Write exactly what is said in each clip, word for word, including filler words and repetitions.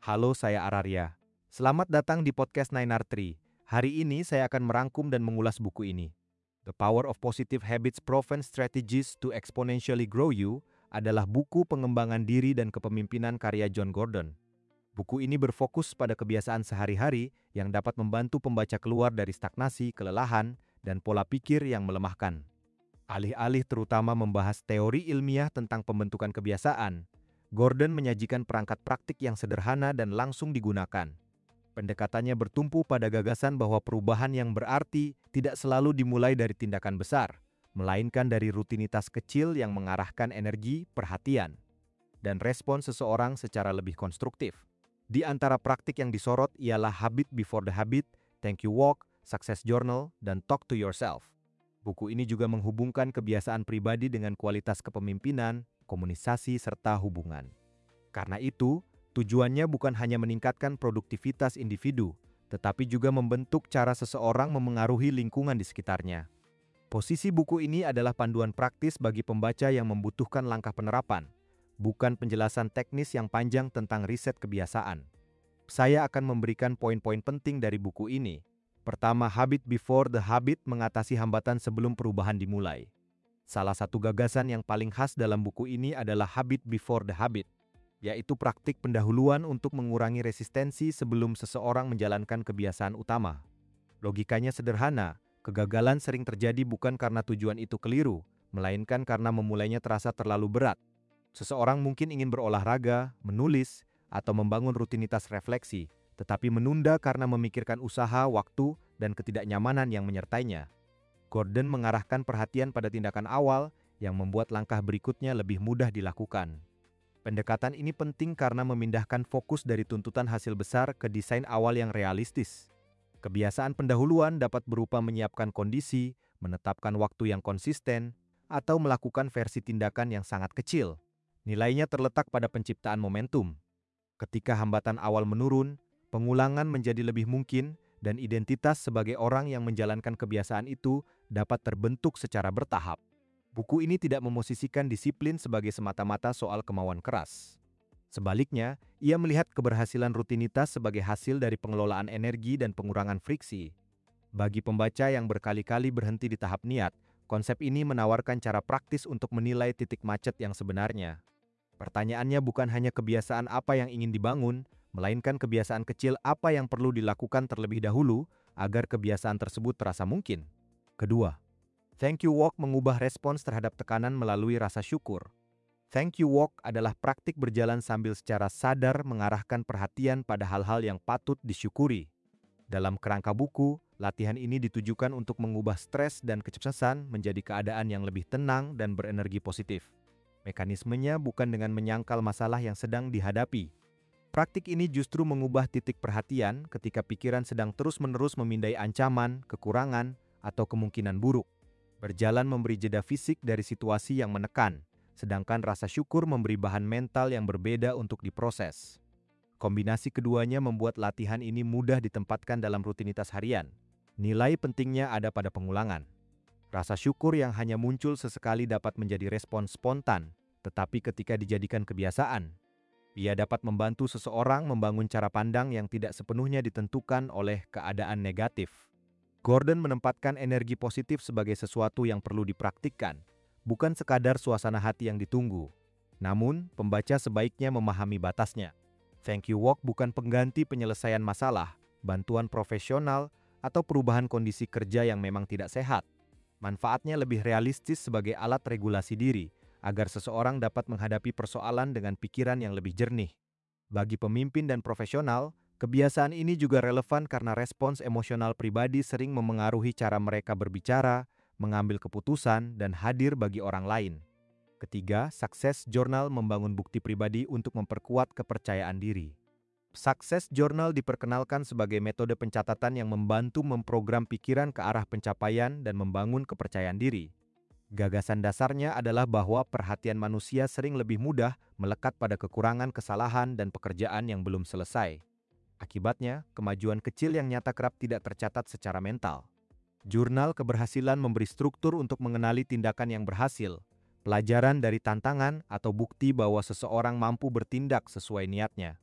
Halo, saya Araria. Selamat datang di podcast Nine R Tree. Hari ini saya akan merangkum dan mengulas buku ini. The Power of Positive Habits: Proven Strategies to Exponentially Grow You adalah buku pengembangan diri dan kepemimpinan karya John Gordon. Buku ini berfokus pada kebiasaan sehari-hari yang dapat membantu pembaca keluar dari stagnasi, kelelahan, dan pola pikir yang melemahkan. Alih-alih terutama membahas teori ilmiah tentang pembentukan kebiasaan, Gordon menyajikan perangkat praktik yang sederhana dan langsung digunakan. Pendekatannya bertumpu pada gagasan bahwa perubahan yang berarti tidak selalu dimulai dari tindakan besar, melainkan dari rutinitas kecil yang mengarahkan energi, perhatian, dan respon seseorang secara lebih konstruktif. Di antara praktik yang disorot ialah Habit Before the Habit, Thank You Walk, Success Journal, dan Talk to Yourself. Buku ini juga menghubungkan kebiasaan pribadi dengan kualitas kepemimpinan, komunikasi, serta hubungan. Karena itu, tujuannya bukan hanya meningkatkan produktivitas individu, tetapi juga membentuk cara seseorang memengaruhi lingkungan di sekitarnya. Posisi buku ini adalah panduan praktis bagi pembaca yang membutuhkan langkah penerapan, bukan penjelasan teknis yang panjang tentang riset kebiasaan. Saya akan memberikan poin-poin penting dari buku ini. Pertama, Habit Before the Habit: mengatasi hambatan sebelum perubahan dimulai. Salah satu gagasan yang paling khas dalam buku ini adalah Habit Before the Habit, yaitu praktik pendahuluan untuk mengurangi resistensi sebelum seseorang menjalankan kebiasaan utama. Logikanya sederhana, kegagalan sering terjadi bukan karena tujuan itu keliru, melainkan karena memulainya terasa terlalu berat. Seseorang mungkin ingin berolahraga, menulis, atau membangun rutinitas refleksi, tetapi menunda karena memikirkan usaha, waktu, dan ketidaknyamanan yang menyertainya. Gordon mengarahkan perhatian pada tindakan awal yang membuat langkah berikutnya lebih mudah dilakukan. Pendekatan ini penting karena memindahkan fokus dari tuntutan hasil besar ke desain awal yang realistis. Kebiasaan pendahuluan dapat berupa menyiapkan kondisi, menetapkan waktu yang konsisten, atau melakukan versi tindakan yang sangat kecil. Nilainya terletak pada penciptaan momentum. Ketika hambatan awal menurun, pengulangan menjadi lebih mungkin dan identitas sebagai orang yang menjalankan kebiasaan itu dapat terbentuk secara bertahap. Buku ini tidak memosisikan disiplin sebagai semata-mata soal kemauan keras. Sebaliknya, ia melihat keberhasilan rutinitas sebagai hasil dari pengelolaan energi dan pengurangan friksi. Bagi pembaca yang berkali-kali berhenti di tahap niat, konsep ini menawarkan cara praktis untuk menilai titik macet yang sebenarnya. Pertanyaannya bukan hanya kebiasaan apa yang ingin dibangun, melainkan kebiasaan kecil apa yang perlu dilakukan terlebih dahulu agar kebiasaan tersebut terasa mungkin. Kedua, Thank You Walk mengubah respons terhadap tekanan melalui rasa syukur. Thank You Walk adalah praktik berjalan sambil secara sadar mengarahkan perhatian pada hal-hal yang patut disyukuri. Dalam kerangka buku, latihan ini ditujukan untuk mengubah stres dan kecemasan menjadi keadaan yang lebih tenang dan berenergi positif. Mekanismenya bukan dengan menyangkal masalah yang sedang dihadapi. Praktik ini justru mengubah titik perhatian ketika pikiran sedang terus-menerus memindai ancaman, kekurangan, atau kemungkinan buruk. Berjalan memberi jeda fisik dari situasi yang menekan, sedangkan rasa syukur memberi bahan mental yang berbeda untuk diproses. Kombinasi keduanya membuat latihan ini mudah ditempatkan dalam rutinitas harian. Nilai pentingnya ada pada pengulangan. Rasa syukur yang hanya muncul sesekali dapat menjadi respons spontan, tetapi ketika dijadikan kebiasaan, ia dapat membantu seseorang membangun cara pandang yang tidak sepenuhnya ditentukan oleh keadaan negatif. Gordon menempatkan energi positif sebagai sesuatu yang perlu dipraktikkan, bukan sekadar suasana hati yang ditunggu. Namun, pembaca sebaiknya memahami batasnya. Thank You Walk bukan pengganti penyelesaian masalah, bantuan profesional, atau perubahan kondisi kerja yang memang tidak sehat. Manfaatnya lebih realistis sebagai alat regulasi diri, agar seseorang dapat menghadapi persoalan dengan pikiran yang lebih jernih. Bagi pemimpin dan profesional, kebiasaan ini juga relevan karena respons emosional pribadi sering memengaruhi cara mereka berbicara, mengambil keputusan, dan hadir bagi orang lain. Ketiga, Success Journal membangun bukti pribadi untuk memperkuat kepercayaan diri. Success Journal diperkenalkan sebagai metode pencatatan yang membantu memprogram pikiran ke arah pencapaian dan membangun kepercayaan diri. Gagasan dasarnya adalah bahwa perhatian manusia sering lebih mudah melekat pada kekurangan, kesalahan, dan pekerjaan yang belum selesai. Akibatnya, kemajuan kecil yang nyata kerap tidak tercatat secara mental. Jurnal keberhasilan memberi struktur untuk mengenali tindakan yang berhasil, pelajaran dari tantangan, atau bukti bahwa seseorang mampu bertindak sesuai niatnya.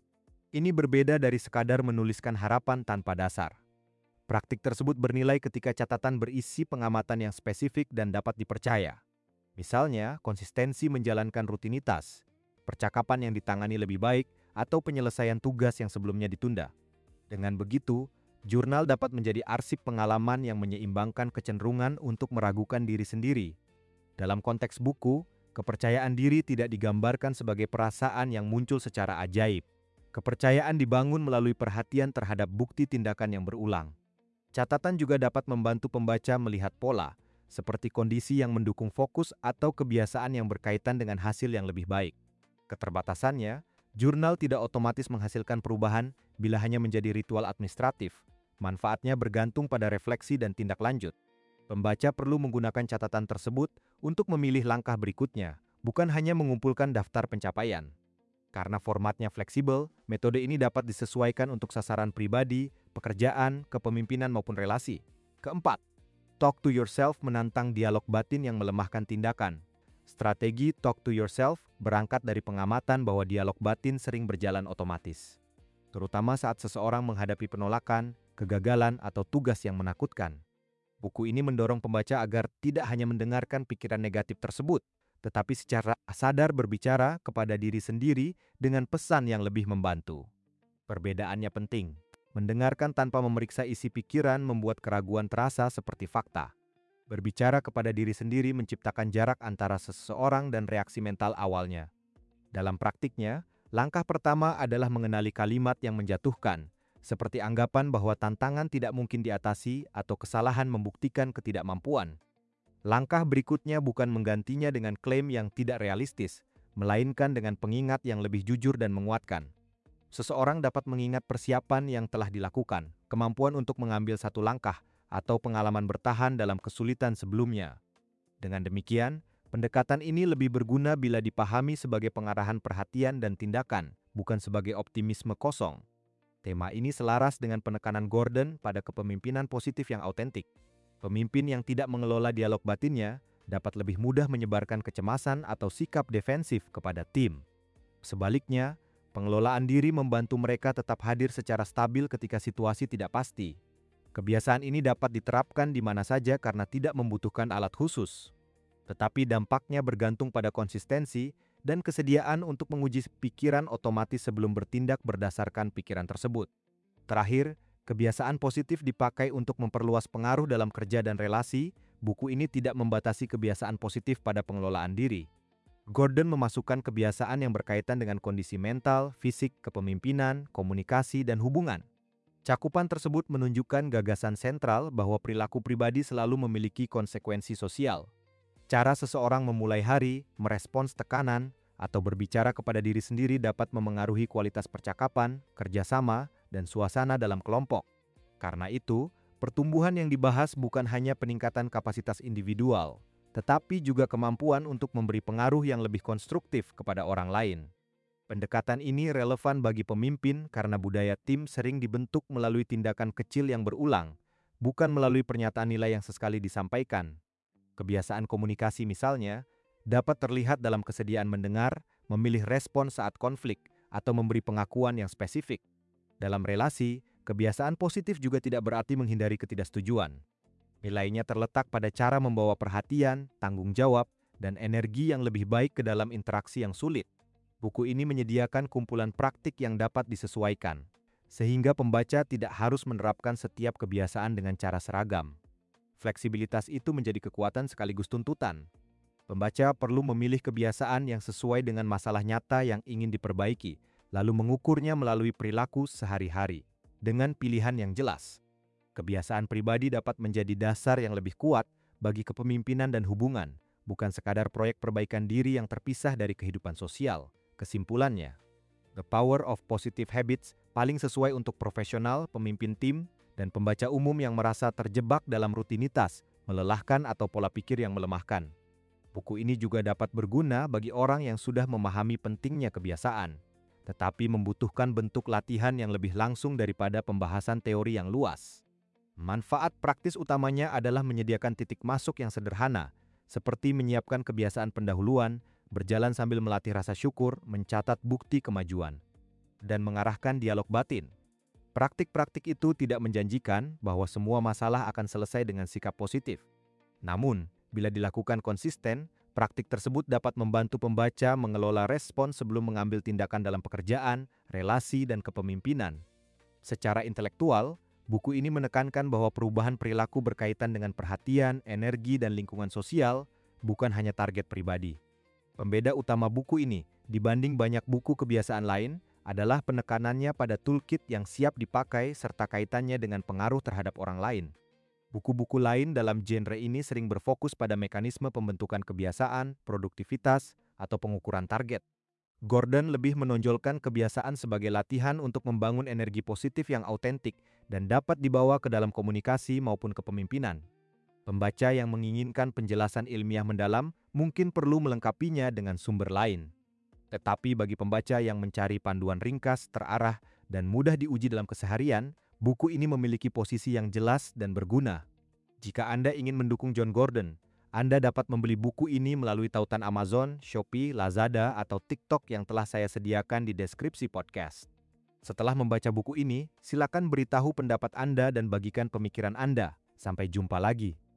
Ini berbeda dari sekadar menuliskan harapan tanpa dasar. Praktik tersebut bernilai ketika catatan berisi pengamatan yang spesifik dan dapat dipercaya. Misalnya, konsistensi menjalankan rutinitas, percakapan yang ditangani lebih baik, atau penyelesaian tugas yang sebelumnya ditunda. Dengan begitu, jurnal dapat menjadi arsip pengalaman yang menyeimbangkan kecenderungan untuk meragukan diri sendiri. Dalam konteks buku, kepercayaan diri tidak digambarkan sebagai perasaan yang muncul secara ajaib. Kepercayaan dibangun melalui perhatian terhadap bukti tindakan yang berulang. Catatan juga dapat membantu pembaca melihat pola, seperti kondisi yang mendukung fokus atau kebiasaan yang berkaitan dengan hasil yang lebih baik. Keterbatasannya, jurnal tidak otomatis menghasilkan perubahan bila hanya menjadi ritual administratif. Manfaatnya bergantung pada refleksi dan tindak lanjut. Pembaca perlu menggunakan catatan tersebut untuk memilih langkah berikutnya, bukan hanya mengumpulkan daftar pencapaian. Karena formatnya fleksibel, metode ini dapat disesuaikan untuk sasaran pribadi, pekerjaan, kepemimpinan maupun relasi. Keempat, talk to yourself menantang dialog batin yang melemahkan tindakan. Strategi talk to yourself berangkat dari pengamatan bahwa dialog batin sering berjalan otomatis, terutama saat seseorang menghadapi penolakan, kegagalan, atau tugas yang menakutkan. Buku ini mendorong pembaca agar tidak hanya mendengarkan pikiran negatif tersebut, tetapi secara sadar berbicara kepada diri sendiri dengan pesan yang lebih membantu. Perbedaannya penting. Mendengarkan tanpa memeriksa isi pikiran membuat keraguan terasa seperti fakta. Berbicara kepada diri sendiri menciptakan jarak antara seseorang dan reaksi mental awalnya. Dalam praktiknya, langkah pertama adalah mengenali kalimat yang menjatuhkan, seperti anggapan bahwa tantangan tidak mungkin diatasi atau kesalahan membuktikan ketidakmampuan. Langkah berikutnya bukan menggantinya dengan klaim yang tidak realistis, melainkan dengan pengingat yang lebih jujur dan menguatkan. Seseorang dapat mengingat persiapan yang telah dilakukan, kemampuan untuk mengambil satu langkah, atau pengalaman bertahan dalam kesulitan sebelumnya. Dengan demikian, pendekatan ini lebih berguna bila dipahami sebagai pengarahan perhatian dan tindakan, bukan sebagai optimisme kosong. Tema ini selaras dengan penekanan Gordon pada kepemimpinan positif yang autentik. Pemimpin yang tidak mengelola dialog batinnya dapat lebih mudah menyebarkan kecemasan atau sikap defensif kepada tim. Sebaliknya, pengelolaan diri membantu mereka tetap hadir secara stabil ketika situasi tidak pasti. Kebiasaan ini dapat diterapkan di mana saja karena tidak membutuhkan alat khusus. Tetapi dampaknya bergantung pada konsistensi dan kesediaan untuk menguji pikiran otomatis sebelum bertindak berdasarkan pikiran tersebut. Terakhir, kebiasaan positif dipakai untuk memperluas pengaruh dalam kerja dan relasi. Buku ini tidak membatasi kebiasaan positif pada pengelolaan diri. Gordon memasukkan kebiasaan yang berkaitan dengan kondisi mental, fisik, kepemimpinan, komunikasi, dan hubungan. Cakupan tersebut menunjukkan gagasan sentral bahwa perilaku pribadi selalu memiliki konsekuensi sosial. Cara seseorang memulai hari, merespons tekanan, atau berbicara kepada diri sendiri dapat memengaruhi kualitas percakapan, kerjasama, dan suasana dalam kelompok. Karena itu, pertumbuhan yang dibahas bukan hanya peningkatan kapasitas individual, tetapi juga kemampuan untuk memberi pengaruh yang lebih konstruktif kepada orang lain. Pendekatan ini relevan bagi pemimpin karena budaya tim sering dibentuk melalui tindakan kecil yang berulang, bukan melalui pernyataan nilai yang sesekali disampaikan. Kebiasaan komunikasi misalnya, dapat terlihat dalam kesediaan mendengar, memilih respon saat konflik, atau memberi pengakuan yang spesifik. Dalam relasi, kebiasaan positif juga tidak berarti menghindari ketidaksetujuan. Nilainya terletak pada cara membawa perhatian, tanggung jawab, dan energi yang lebih baik ke dalam interaksi yang sulit. Buku ini menyediakan kumpulan praktik yang dapat disesuaikan, sehingga pembaca tidak harus menerapkan setiap kebiasaan dengan cara seragam. Fleksibilitas itu menjadi kekuatan sekaligus tuntutan. Pembaca perlu memilih kebiasaan yang sesuai dengan masalah nyata yang ingin diperbaiki, lalu mengukurnya melalui perilaku sehari-hari, dengan pilihan yang jelas. Kebiasaan pribadi dapat menjadi dasar yang lebih kuat bagi kepemimpinan dan hubungan, bukan sekadar proyek perbaikan diri yang terpisah dari kehidupan sosial. Kesimpulannya, The Power of Positive Habits paling sesuai untuk profesional, pemimpin tim, dan pembaca umum yang merasa terjebak dalam rutinitas, melelahkan atau pola pikir yang melemahkan. Buku ini juga dapat berguna bagi orang yang sudah memahami pentingnya kebiasaan, tetapi membutuhkan bentuk latihan yang lebih langsung daripada pembahasan teori yang luas. Manfaat praktis utamanya adalah menyediakan titik masuk yang sederhana, seperti menyiapkan kebiasaan pendahuluan, berjalan sambil melatih rasa syukur, mencatat bukti kemajuan. dan mengarahkan dialog batin. Praktik-praktik itu tidak menjanjikan bahwa semua masalah akan selesai dengan sikap positif. Namun, bila dilakukan konsisten, praktik tersebut dapat membantu pembaca mengelola respon sebelum mengambil tindakan dalam pekerjaan, relasi, dan kepemimpinan. Secara intelektual, buku ini menekankan bahwa perubahan perilaku berkaitan dengan perhatian, energi, dan lingkungan sosial, bukan hanya target pribadi. Pembeda utama buku ini dibanding banyak buku kebiasaan lain adalah penekanannya pada toolkit yang siap dipakai serta kaitannya dengan pengaruh terhadap orang lain. Buku-buku lain dalam genre ini sering berfokus pada mekanisme pembentukan kebiasaan, produktivitas, atau pengukuran target. Gordon lebih menonjolkan kebiasaan sebagai latihan untuk membangun energi positif yang autentik dan dapat dibawa ke dalam komunikasi maupun kepemimpinan. Pembaca yang menginginkan penjelasan ilmiah mendalam mungkin perlu melengkapinya dengan sumber lain. Tetapi bagi pembaca yang mencari panduan ringkas, terarah, dan mudah diuji dalam keseharian, buku ini memiliki posisi yang jelas dan berguna. Jika Anda ingin mendukung Jon Gordon, Anda dapat membeli buku ini melalui tautan Amazon, Shopee, Lazada, atau TikTok yang telah saya sediakan di deskripsi podcast. Setelah membaca buku ini, silakan beritahu pendapat Anda dan bagikan pemikiran Anda. Sampai jumpa lagi.